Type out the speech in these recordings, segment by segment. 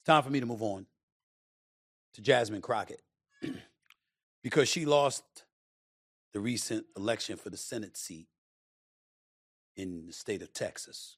Time for me to move on to Jasmine Crockett because she lost the recent election for the Senate seat in the state of Texas.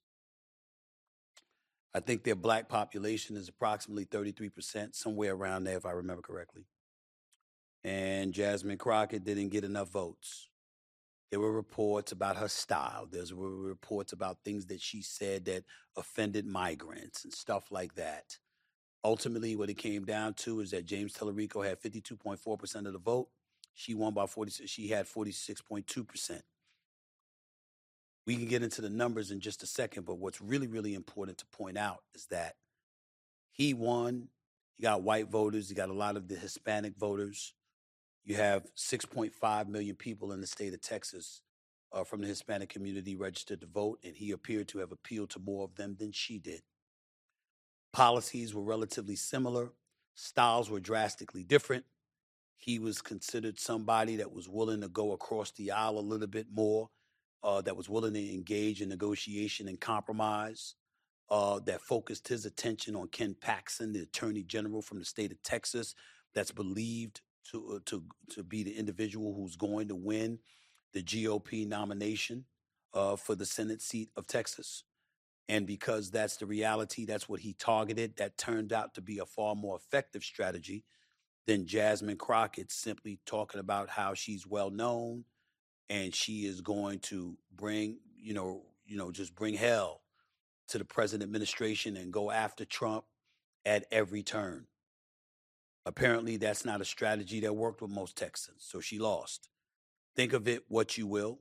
I think their black population is approximately 33%, somewhere around there, if I remember correctly. And Jasmine Crockett didn't get enough votes. There were reports about her style. There were reports about things that she said that offended migrants and stuff like that. Ultimately, what it came down to is that James Tallarico had 52.4% of the vote. She won by 46. She had 46.2%. We can get into the numbers in just a second, but what's really, really important to point out is that he won. He got white voters. He got a lot of the Hispanic voters. You have 6.5 million people in the state of Texas from the Hispanic community registered to vote, and he appeared to have appealed to more of them than she did. Policies were relatively similar. Styles were drastically different. He was considered somebody that was willing to go across the aisle a little bit more, that was willing to engage in negotiation and compromise, that focused his attention on Ken Paxton, the attorney general from the state of Texas, that's believed to be the individual who's going to win the GOP nomination for the Senate seat of Texas. And because that's the reality, that's what he targeted, that turned out to be a far more effective strategy than Jasmine Crockett simply talking about how she's well known and she is going to bring, just bring hell to the present administration and go after Trump at every turn. Apparently, that's not a strategy that worked with most Texans, so she lost. Think of it what you will,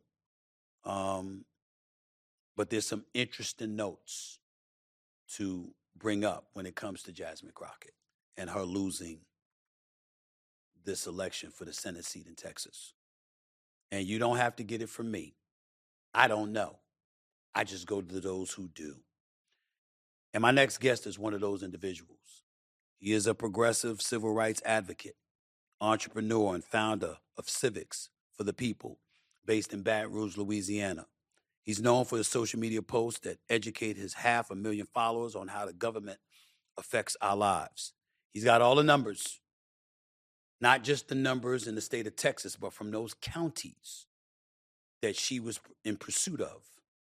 but there's some interesting notes to bring up when it comes to Jasmine Crockett and her losing this election for the Senate seat in Texas. And you don't have to get it from me. I don't know. I just go to those who do. And my next guest is one of those individuals. He is a progressive civil rights advocate, entrepreneur, and founder of Civics for the People, based in Baton Rouge, Louisiana. He's known for his social media posts that educate his 500,000 followers on how the government affects our lives. He's got all the numbers, not just the numbers in the state of Texas, but from those counties that she was in pursuit of,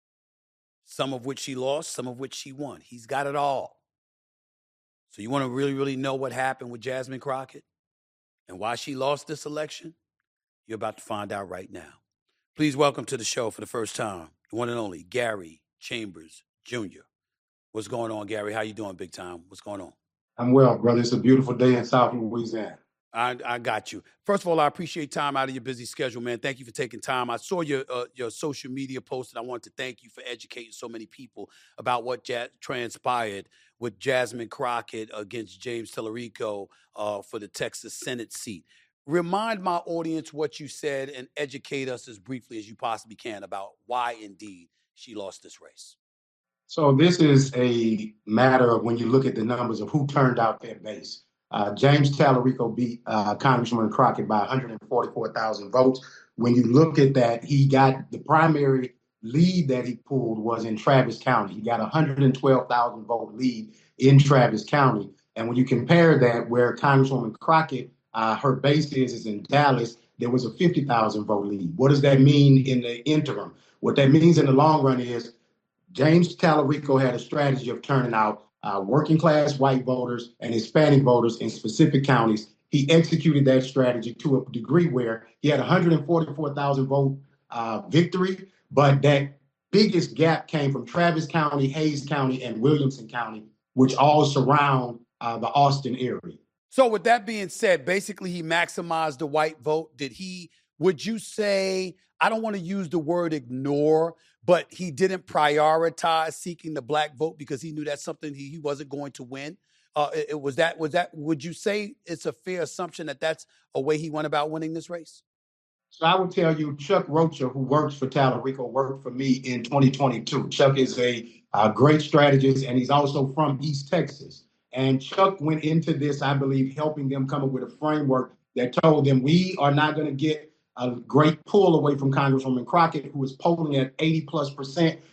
some of which she lost, some of which she won. He's got it all. So you want to really, really know what happened with Jasmine Crockett and why she lost this election? You're about to find out right now. Please welcome to the show for the first time, the one and only Gary Chambers Jr. What's going on, Gary? How you doing, big time? What's going on? I'm well, brother. It's a beautiful day in South Louisiana. I got you. First of all, I appreciate time out of your busy schedule, man. Thank you for taking time. I saw your social media post, and I want to thank you for educating so many people about what transpired with Jasmine Crockett against James Tallarico for the Texas Senate seat. Remind my audience what you said and educate us as briefly as you possibly can about why, indeed, she lost this race. So this is a matter of when you look at the numbers of who turned out their base. James Tallarico beat Congressman Crockett by 144,000 votes. When you look at that, he got the primary lead that he pulled was in Travis County. He got a 112,000 vote lead in Travis County. And when you compare that where Congresswoman Crockett, her base is in Dallas, there was a 50,000 vote lead. What does that mean in the interim? What that means in the long run is James Tallarico had a strategy of turning out working class white voters and Hispanic voters in specific counties. He executed that strategy to a degree where he had 144,000 vote victory, but that biggest gap came from Travis County, Hayes County, and Williamson County, which all surround the Austin area. So with that being said, basically he maximized the white vote. Would you say, I don't want to use the word ignore, but he didn't prioritize seeking the black vote because he knew that's something he wasn't going to win? Would you say it's a fair assumption that that's a way he went about winning this race? So I would tell you, Chuck Rocha, who works for Tallarico, worked for me in 2022. Chuck is a great strategist, and he's also from East Texas. And Chuck went into this, I believe, helping them come up with a framework that told them we are not going to get a great pull away from Congresswoman Crockett, who is polling at 80+%.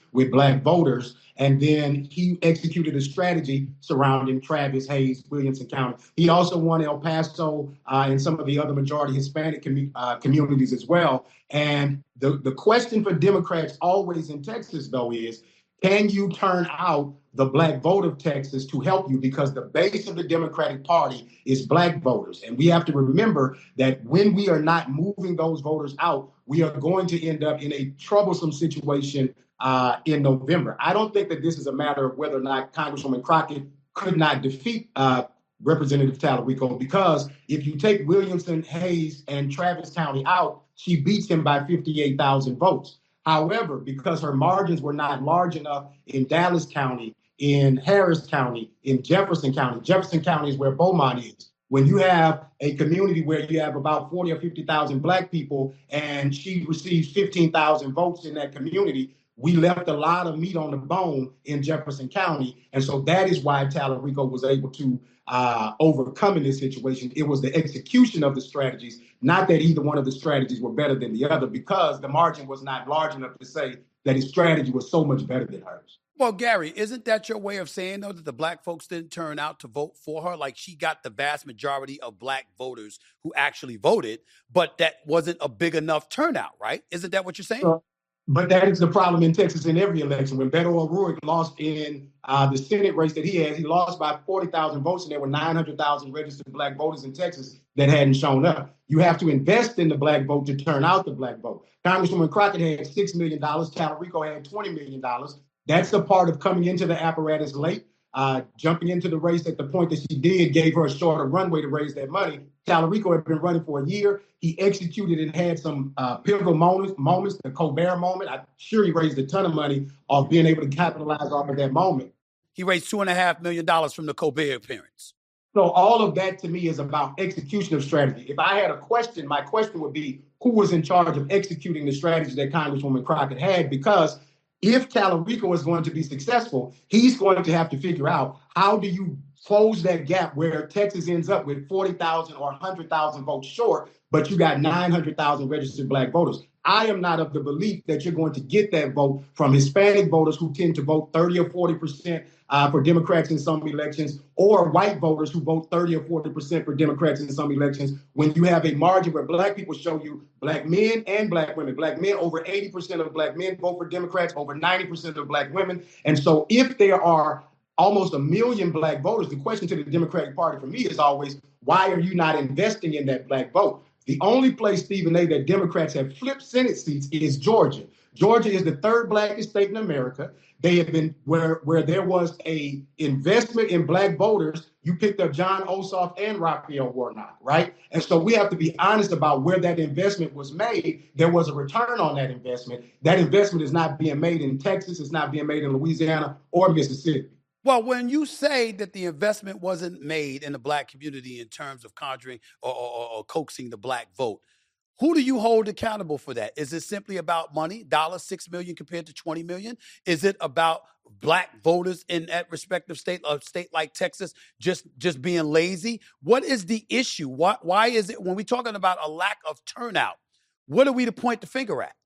with black voters. And then he executed a strategy surrounding Travis, Hayes, Williamson County. He also won El Paso and some of the other majority Hispanic communities as well. And the question for Democrats always in Texas, though, is can you turn out the black vote of Texas to help you? Because the base of the Democratic Party is black voters. And we have to remember that when we are not moving those voters out, we are going to end up in a troublesome situation in November. I don't think that this is a matter of whether or not Congresswoman Crockett could not defeat Representative Tallarico, because if you take Williamson, Hayes, and Travis County out, she beats him by 58,000 votes. However, because her margins were not large enough in Dallas County, in Harris County, in Jefferson County is where Beaumont is. When you have a community where you have about 40 or 50,000 black people and she receives 15,000 votes in that community, we left a lot of meat on the bone in Jefferson County. And so that is why Tallarico was able to overcome in this situation. It was the execution of the strategies, not that either one of the strategies were better than the other, because the margin was not large enough to say that his strategy was so much better than hers. Well, Gary, isn't that your way of saying, though, that the black folks didn't turn out to vote for her? Like, she got the vast majority of black voters who actually voted, but that wasn't a big enough turnout, right? Isn't that what you're saying? But that is the problem in Texas in every election. When Beto O'Rourke lost in the Senate race that he had, he lost by 40,000 votes, and there were 900,000 registered black voters in Texas that hadn't shown up. You have to invest in the black vote to turn out the black vote. Congresswoman Crockett had $6 million. Tallarico had $20 million. That's a part of coming into the apparatus late. Jumping into the race at the point that she did gave her a shorter runway to raise that money. Tallarico had been running for a year. He executed and had some pivotal moments, the Colbert moment. I'm sure he raised a ton of money off being able to capitalize off of that moment. He raised $2.5 million from the Colbert appearance. So all of that to me is about execution of strategy. If I had a question, my question would be, who was in charge of executing the strategy that Congresswoman Crockett had? Because if Tallarico is going to be successful, he's going to have to figure out how do you close that gap where Texas ends up with 40,000 or 100,000 votes short, but you got 900,000 registered black voters. I am not of the belief that you're going to get that vote from Hispanic voters who tend to vote 30 or 40% for Democrats in some elections, or white voters who vote 30 or 40% for Democrats in some elections, when you have a margin where black people show you, black men and black women, black men, over 80% of black men vote for Democrats, over 90% of black women. And so if there are almost 1 million black voters, the question to the Democratic Party for me is always, why are you not investing in that black vote? The only place, Stephen A., that Democrats have flipped Senate seats is Georgia. Georgia is the third blackest state in America. They have been where there was a investment in black voters. You picked up Jon Ossoff and Raphael Warnock, right? And so we have to be honest about where that investment was made. There was a return on that investment. That investment is not being made in Texas. It's not being made in Louisiana or Mississippi. Well, when you say that the investment wasn't made in the black community in terms of conjuring or coaxing the black vote, who do you hold accountable for that? Is it simply about money, $6 million compared to 20 million? Is it about black voters in that respective state, a state like Texas, just being lazy? What is the issue? Why is it, when we're talking about a lack of turnout, what are we to point the finger at?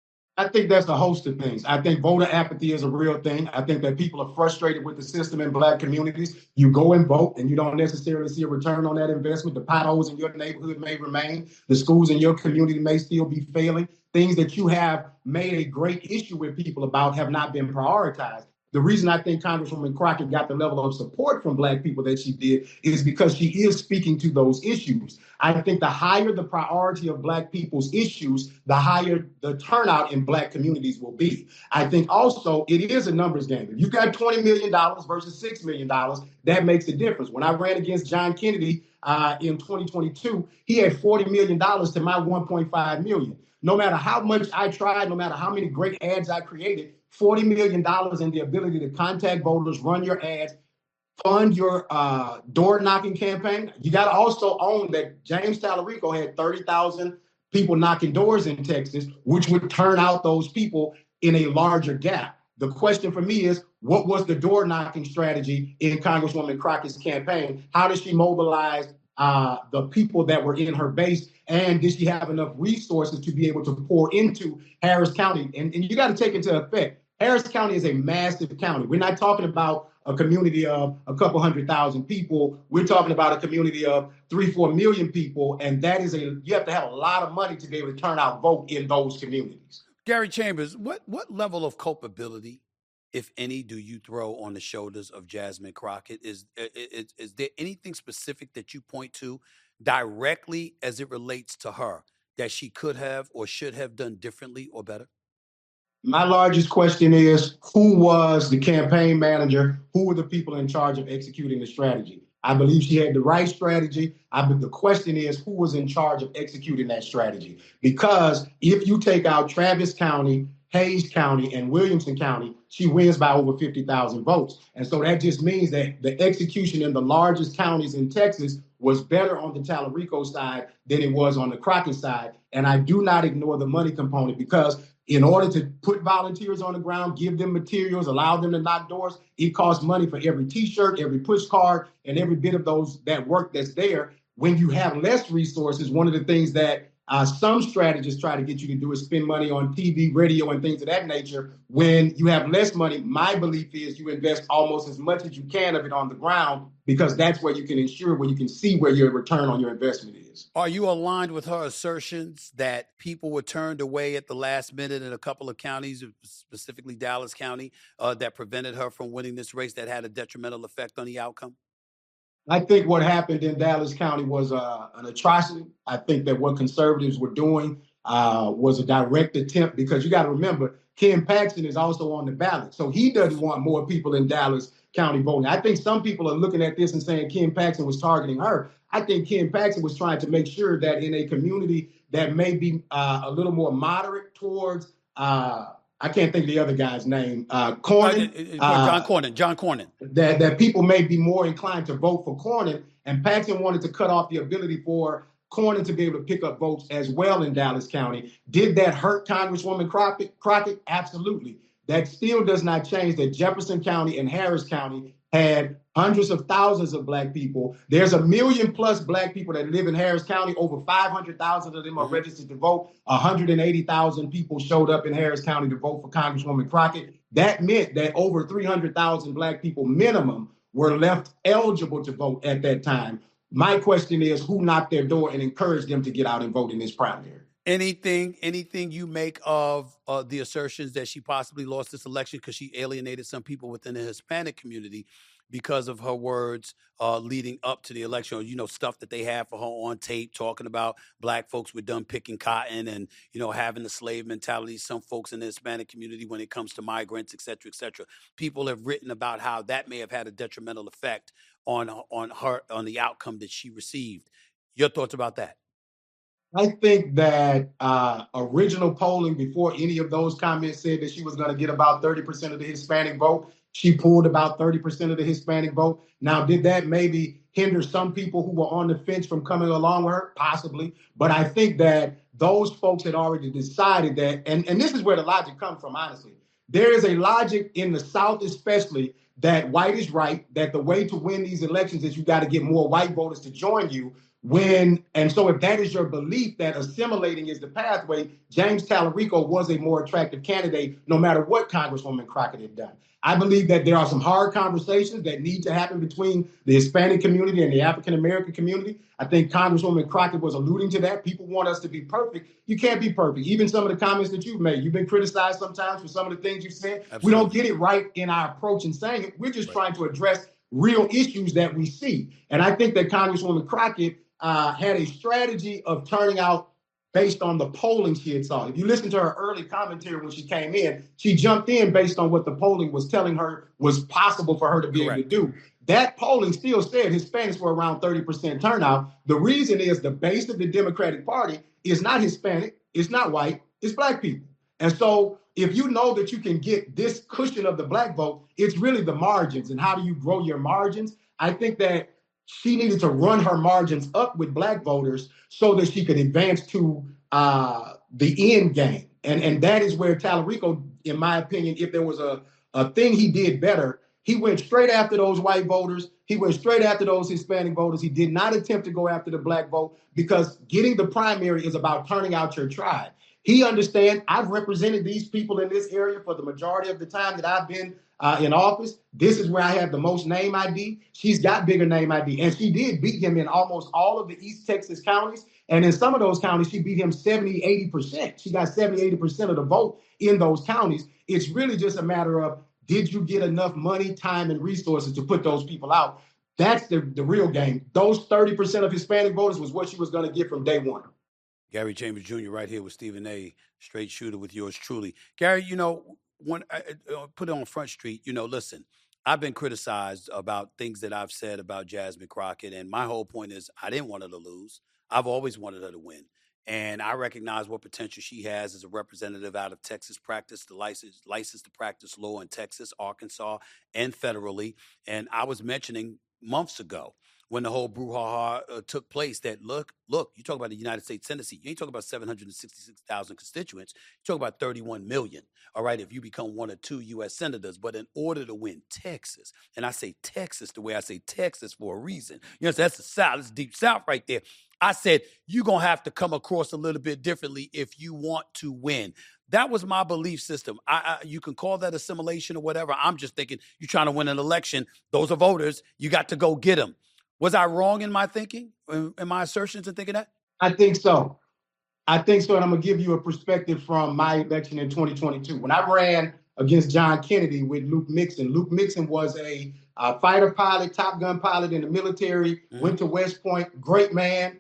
I think that's a host of things. I think voter apathy is a real thing. I think that people are frustrated with the system in black communities. You go and vote and you don't necessarily see a return on that investment. The potholes in your neighborhood may remain. The schools in your community may still be failing. Things that you have made a great issue with people about have not been prioritized. The reason I think Congresswoman Crockett got the level of support from black people that she did is because she is speaking to those issues. I think the higher the priority of black people's issues, the higher the turnout in black communities will be. I think also it is a numbers game. If you got $20 million versus $6 million, that makes a difference. When I ran against John Kennedy in 2022, he had $40 million to my $1.5 million. No matter how much I tried, no matter how many great ads I created, $40 million in the ability to contact voters, run your ads, fund your door knocking campaign. You got to also own that James Tallarico had 30,000 people knocking doors in Texas, which would turn out those people in a larger gap. The question for me is, what was the door knocking strategy in Congresswoman Crockett's campaign? How did she mobilize the people that were in her base? And did she have enough resources to be able to pour into Harris County? And you got to take into effect, Harris County is a massive county. We're not talking about a community of a couple 100,000 people. We're talking about a community of 3-4 million people. And that is you have to have a lot of money to be able to turn out vote in those communities. Gary Chambers, what level of culpability, if any, do you throw on the shoulders of Jasmine Crockett? Is there anything specific that you point to directly as it relates to her that she could have or should have done differently or better? My largest question is, who was the campaign manager? Who were the people in charge of executing the strategy? I believe she had the right strategy. The question is, who was in charge of executing that strategy? Because if you take out Travis County, Hayes County, and Williamson County, she wins by over 50,000 votes. And so that just means that the execution in the largest counties in Texas was better on the Tallarico side than it was on the Crockett side. And I do not ignore the money component, because in order to put volunteers on the ground, give them materials, allow them to knock doors, it costs money for every T-shirt, every push card, and every bit of that work that's there. When you have less resources, one of the things that some strategists try to get you to do is spend money on TV, radio, and things of that nature. When you have less money, my belief is you invest almost as much as you can of it on the ground, because that's where you can ensure, where you can see where your return on your investment is. Are you aligned with her assertions that people were turned away at the last minute in a couple of counties, specifically Dallas County, that prevented her from winning this race, that had a detrimental effect on the outcome? I think what happened in Dallas County was an atrocity. I think that what conservatives were doing was a direct attempt, because you got to remember, Ken Paxton is also on the ballot. So he doesn't want more people in Dallas County voting. I think some people are looking at this and saying Ken Paxton was targeting her. I think Ken Paxton was trying to make sure that in a community that may be a little more moderate towards I can't think of the other guy's name. Cornyn. John Cornyn. That people may be more inclined to vote for Cornyn, and Paxton wanted to cut off the ability for Cornyn to be able to pick up votes as well in Dallas County. Did that hurt Congresswoman Crockett? Absolutely. That still does not change that Jefferson County and Harris County had hundreds of thousands of Black people. There's 1 million plus Black people that live in Harris County. Over 500,000 of them are registered to vote. 180,000 people showed up in Harris County to vote for Congresswoman Crockett. That meant that over 300,000 Black people minimum were left eligible to vote at that time. My question is, who knocked their door and encouraged them to get out and vote in this primary? Anything you make of the assertions that she possibly lost this election because she alienated some people within the Hispanic community because of her words leading up to the election, or, stuff that they have for her on tape talking about Black folks were done picking cotton and, having the slave mentality, some folks in the Hispanic community when it comes to migrants, et cetera, et cetera. People have written about how that may have had a detrimental effect on the outcome that she received. Your thoughts about that? I think that original polling before any of those comments said that she was going to get about 30% of the Hispanic vote. She pulled about 30% of the Hispanic vote. Now, did that maybe hinder some people who were on the fence from coming along with her? Possibly. But I think that those folks had already decided that, and this is where the logic comes from, honestly. There is a logic in the South especially that white is right, that the way to win these elections is you got to get more white voters to join you. And so if that is your belief that assimilating is the pathway, James Tallarico was a more attractive candidate no matter what Congresswoman Crockett had done. I believe that there are some hard conversations that need to happen between the Hispanic community and the African-American community. I think Congresswoman Crockett was alluding to that. People want us to be perfect. You can't be perfect. Even some of the comments that you've made, you've been criticized sometimes for some of the things you've said. Absolutely. We don't get it right in our approach in saying it. We're just trying to address real issues that we see. And I think that Congresswoman Crockett had a strategy of turning out based on the polling she had saw. If you listen to her early commentary when she came in, she jumped in based on what the polling was telling her was possible for her to be able to do. That polling still said Hispanics were around 30% turnout. The reason is the base of the Democratic Party is not Hispanic, it's not white, it's Black people. And so if you know that you can get this cushion of the Black vote, it's really the margins. And how do you grow your margins? I think that she needed to run her margins up with Black voters so that she could advance to the end game. And that is where Tallarico, in my opinion, if there was a thing he did better, he went straight after those white voters. He went straight after those Hispanic voters. He did not attempt to go after the Black vote, because getting the primary is about turning out your tribe. He understands I've represented these people in this area for the majority of the time that I've been in office. This is where I have the most name ID. She's got bigger name ID. And she did beat him in almost all of the East Texas counties. And in some of those counties, she beat him 70, 80%. She got 70, 80% of the vote in those counties. It's really just a matter of, did you get enough money, time, and resources to put those people out? That's the real game. Those 30% of Hispanic voters was what she was going to get from day one. Gary Chambers Jr. right here with Stephen A. Straight Shooter with yours truly. Gary, when I put it on Front Street, listen, I've been criticized about things that I've said about Jasmine Crockett, and my whole point is I didn't want her to lose. I've always wanted her to win. And I recognize what potential she has as a representative out of Texas, practice the license to practice law in Texas, Arkansas, and federally. And I was mentioning months ago when the whole brouhaha took place that, look, you talk about the United States Senate seat. You ain't talking about 766,000 constituents. You talk about 31 million, all right, if you become one or two U.S. senators. But in order to win Texas, and I say Texas the way I say Texas for a reason. That's the South. It's deep South right there. I said, you're going to have to come across a little bit differently if you want to win. That was my belief system. You can call that assimilation or whatever. I'm just thinking you're trying to win an election. Those are voters. You got to go get them. Was I wrong in my thinking, in my assertions and thinking that? I think so. And I'm going to give you a perspective from my election in 2022. When I ran against John Kennedy with Luke Mixon was a fighter pilot, Top Gun pilot in the military, went to West Point, great man,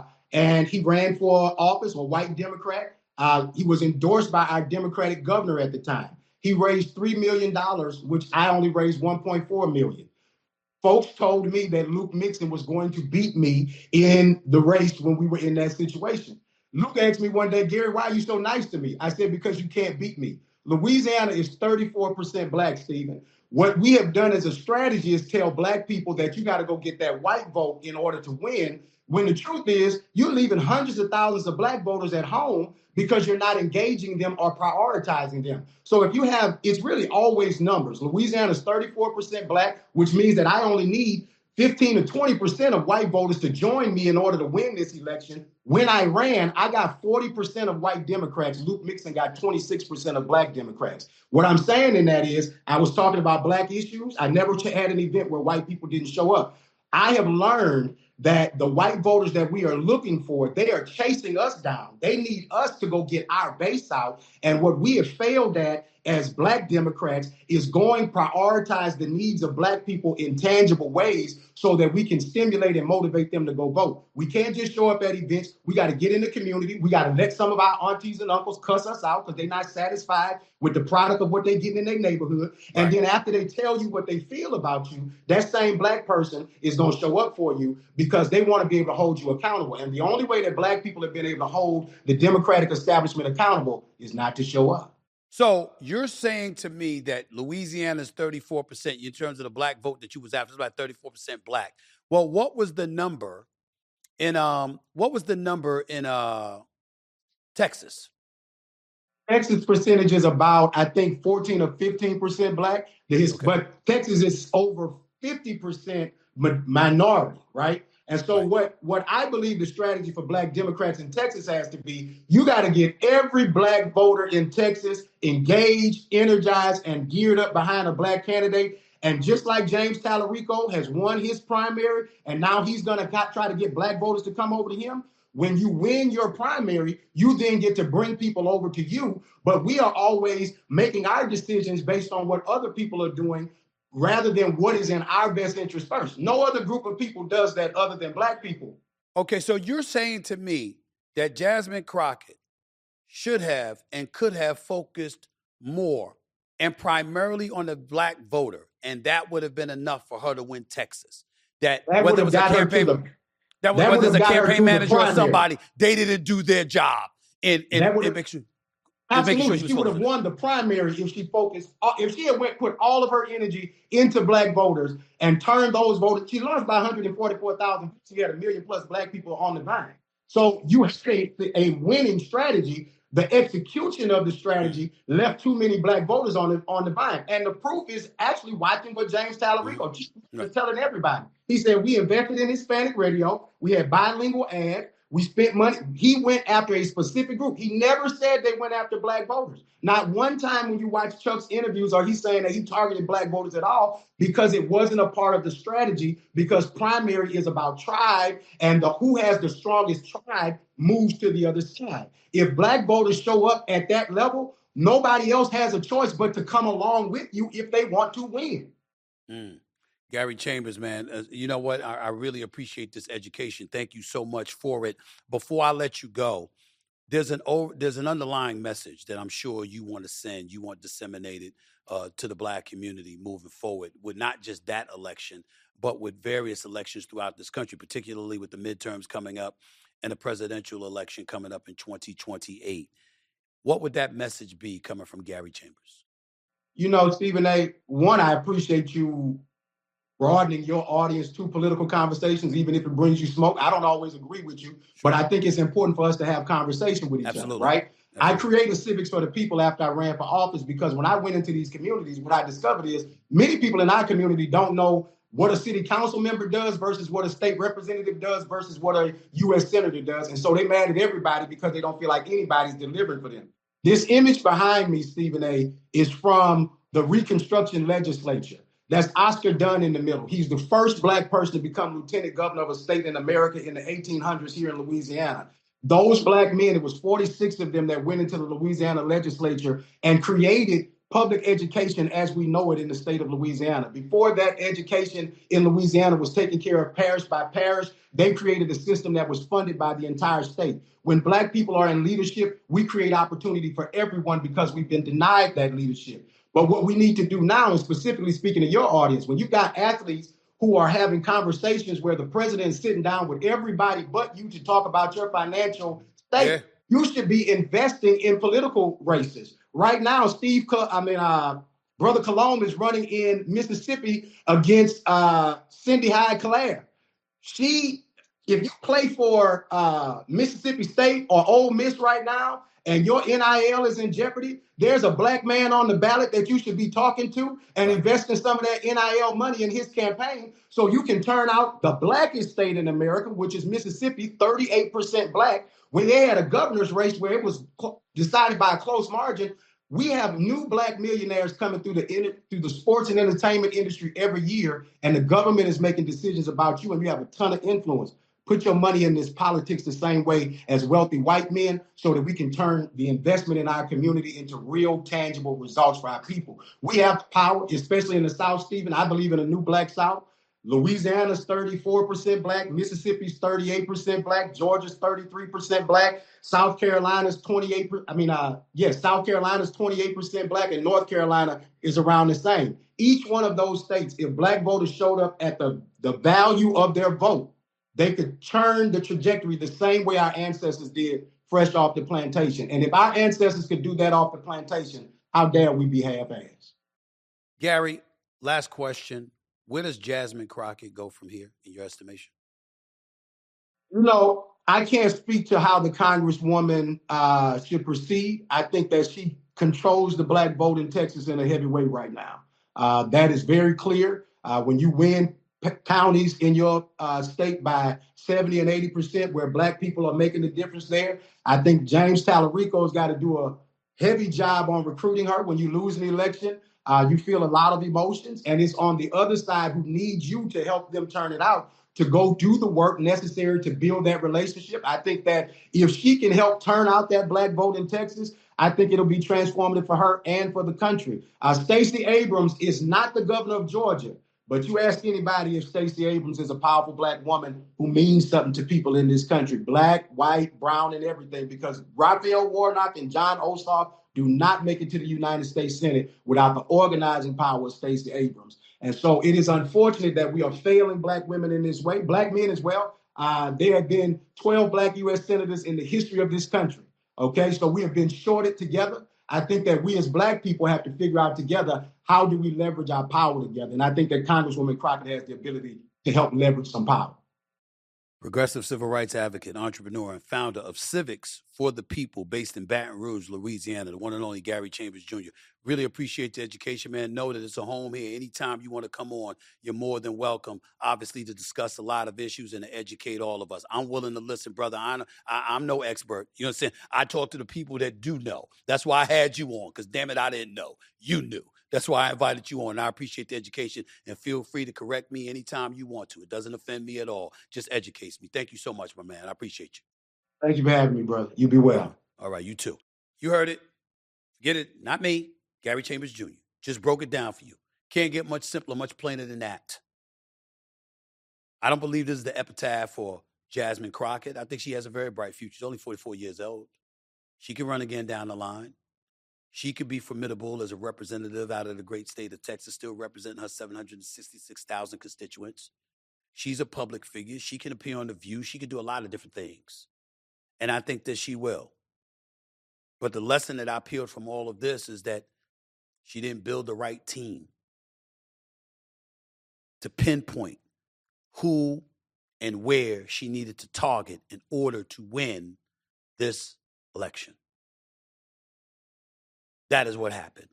and he ran for office, a white Democrat. He was endorsed by our Democratic governor at the time. He raised $3 million, which I only raised $1.4 million. Folks told me that Luke Mixon was going to beat me in the race when we were in that situation. Luke asked me one day, Gary, why are you so nice to me? I said, because you can't beat me. Louisiana is 34% black, Stephen. What we have done as a strategy is tell black people that you got to go get that white vote in order to win, when the truth is you're leaving hundreds of thousands of black voters at home because you're not engaging them or prioritizing them. So if you have, it's really always numbers. Louisiana is 34% black, which means that I only need 15 to 20% of white voters to join me in order to win this election. When I ran, I got 40% of white Democrats. Luke Mixon got 26% of black Democrats. What I'm saying in that is I was talking about black issues. I never had an event where white people didn't show up. I have learned that the white voters that we are looking for, they are chasing us down. They need us to go get our base out. And what we have failed at as black Democrats is prioritize the needs of black people in tangible ways so that we can stimulate and motivate them to go vote. We can't just show up at events. We got to get in the community. We got to let some of our aunties and uncles cuss us out because they're not satisfied with the product of what they're getting in their neighborhood. And then after they tell you what they feel about you, that same black person is going to show up for you because they want to be able to hold you accountable. And the only way that black people have been able to hold the Democratic establishment accountable is not to show up. So you're saying to me that Louisiana is 34% in terms of the black vote that you was after, it's about 34% black. Well, what was the number in Texas? Texas percentage is about, I think, 14 or 15% black. But Texas is over 50% minority, right? And so what I believe the strategy for black Democrats in Texas has to be, you got to get every black voter in Texas engaged, energized, and geared up behind a black candidate. And just like James Talarico has won his primary, and now he's going to try to get black voters to come over to him, when you win your primary, you then get to bring people over to you. But we are always making our decisions based on what other people are doing rather than what is in our best interest first. No other group of people does that other than black people. Okay, so you're saying to me that Jasmine Crockett should have and could have focused more and primarily on the black voter, and that would have been enough for her to win Texas. That whether it was a campaign, whether it's a campaign manager or somebody, they didn't do their job and make sure. Absolutely, she would have won the primary if she focused. If she had put all of her energy into black voters and turned those voters. She lost by 144,000. She had 1 million plus black people on the line. So you have a winning strategy. The execution of the strategy left too many black voters on the vine. And the proof is actually watching what James Talarico was telling everybody. He said, we invested in Hispanic radio. We had bilingual ads. We spent money. He went after a specific group. He never said they went after black voters. Not one time when you watch Chuck's interviews are he saying that he targeted black voters at all, because it wasn't a part of the strategy, because primary is about tribe, and who has the strongest tribe moves to the other side. If black voters show up at that level, nobody else has a choice but to come along with you if they want to win. Gary Chambers, man, you know what? I really appreciate this education. Thank you so much for it. Before I let you go, there's an underlying message that I'm sure you want to send, you want disseminated to the black community moving forward with not just that election, but with various elections throughout this country, particularly with the midterms coming up and the presidential election coming up in 2028. What would that message be coming from Gary Chambers? You know, Stephen A., one, I appreciate you broadening your audience to political conversations, even if it brings you smoke. I don't always agree with you, but I think it's important for us to have conversation with each other, right? Absolutely. I created Civics for the People after I ran for office, because when I went into these communities, what I discovered is many people in our community don't know what a city council member does versus what a state representative does versus what a U.S. senator does. And so they mad at everybody because they don't feel like anybody's delivering for them. This image behind me, Stephen A., is from the Reconstruction Legislature. That's Oscar Dunn in the middle. He's the first black person to become lieutenant governor of a state in America in the 1800s here in Louisiana. Those black men, it was 46 of them that went into the Louisiana legislature and created public education as we know it in the state of Louisiana. Before that, education in Louisiana was taken care of parish by parish. They created a system that was funded by the entire state. When black people are in leadership, we create opportunity for everyone because we've been denied that leadership. But what we need to do now, and specifically speaking to your audience, when you've got athletes who are having conversations where the president is sitting down with everybody but you to talk about your financial state, you should be investing in political races. Right now, Brother Colomb is running in Mississippi against Cindy Hyde-Claire. If you play for Mississippi State or Ole Miss right now, and your NIL is in jeopardy, there's a black man on the ballot that you should be talking to and investing some of that NIL money in his campaign so you can turn out the blackest state in America, which is Mississippi, 38% black. When they had a governor's race where it was decided by a close margin, we have new black millionaires coming through the sports and entertainment industry every year, and the government is making decisions about you, and you have a ton of influence. Put your money in this politics the same way as wealthy white men so that we can turn the investment in our community into real, tangible results for our people. We have power, especially in the South, Stephen. I believe in a new black South. Louisiana's 34% black, Mississippi's 38% black, Georgia's 33% black, South Carolina's 28% black, and North Carolina is around the same. Each one of those states, if black voters showed up at the value of their vote, they could turn the trajectory the same way our ancestors did fresh off the plantation. And if our ancestors could do that off the plantation, how dare we be half-assed? Gary, last question. Where does Jasmine Crockett go from here, in your estimation? You know, I can't speak to how the Congresswoman should proceed. I think that she controls the black vote in Texas in a heavy way right now. That is very clear. When you win counties in your state by 70 and 80%, where black people are making the difference there, I think James Tallarico's got to do a heavy job on recruiting her. When you lose an election, you feel a lot of emotions, and it's on the other side who needs you to help them turn it out, to go do the work necessary to build that relationship. I think that if she can help turn out that black vote in Texas, I think it'll be transformative for her and for the country. Stacey Abrams is not the governor of Georgia, but you ask anybody if Stacey Abrams is a powerful black woman who means something to people in this country, black, white, brown, and everything, because Raphael Warnock and Jon Ossoff do not make it to the United States Senate without the organizing power of Stacey Abrams. And so it is unfortunate that we are failing black women in this way, black men as well. There have been 12 black U.S. senators in the history of this country. Okay, so we have been shorted together. I think that we as black people have to figure out together, how do we leverage our power together? And I think that Congresswoman Crockett has the ability to help leverage some power. progressive civil rights advocate, entrepreneur, and founder of Civics for the People, based in Baton Rouge, Louisiana, the one and only Gary Chambers Jr. Really appreciate the education, man. Know that it's a home here. Anytime you want to come on, you're more than welcome, obviously, to discuss a lot of issues and to educate all of us. I'm willing to listen, brother. I'm no expert. You know what I'm saying? I talk to the people that do know. That's why I had you on, because damn it, I didn't know. You knew. That's why I invited you on. I appreciate the education, and feel free to correct me anytime you want to. It doesn't offend me at all. Just educates me. Thank you so much, my man. I appreciate you. Thank you for having me, brother. You be well. All right, you too. You heard it. Get it? Not me. Gary Chambers Jr. Just broke it down for you. Can't get much simpler, much plainer than that. I don't believe this is the epitaph for Jasmine Crockett. I think she has a very bright future. She's only 44 years old. She can run again down the line. She could be formidable as a representative out of the great state of Texas, still representing her 766,000 constituents. She's a public figure. She can appear on The View. She can do a lot of different things. And I think that she will. But the lesson that I peeled from all of this is that she didn't build the right team to pinpoint who and where she needed to target in order to win this election. That is what happened.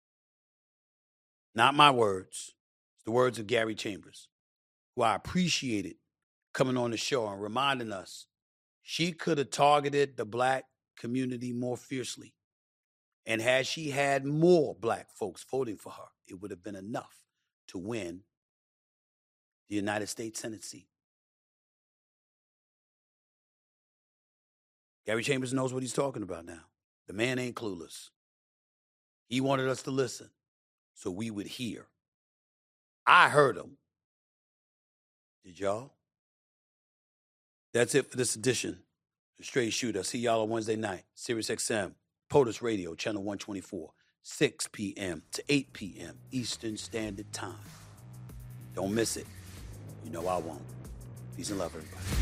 Not my words. It's the words of Gary Chambers, who I appreciated coming on the show and reminding us she could have targeted the black community more fiercely. And had she had more black folks voting for her, it would have been enough to win the United States Senate seat. Gary Chambers knows what he's talking about now. The man ain't clueless. He wanted us to listen so we would hear. I heard him. Did y'all? That's it for this edition of Straight Shooter. See y'all on Wednesday night, Sirius XM, POTUS Radio, channel 124, 6 p.m. to 8 p.m. Eastern Standard Time. Don't miss it. You know I won't. Peace and love, everybody.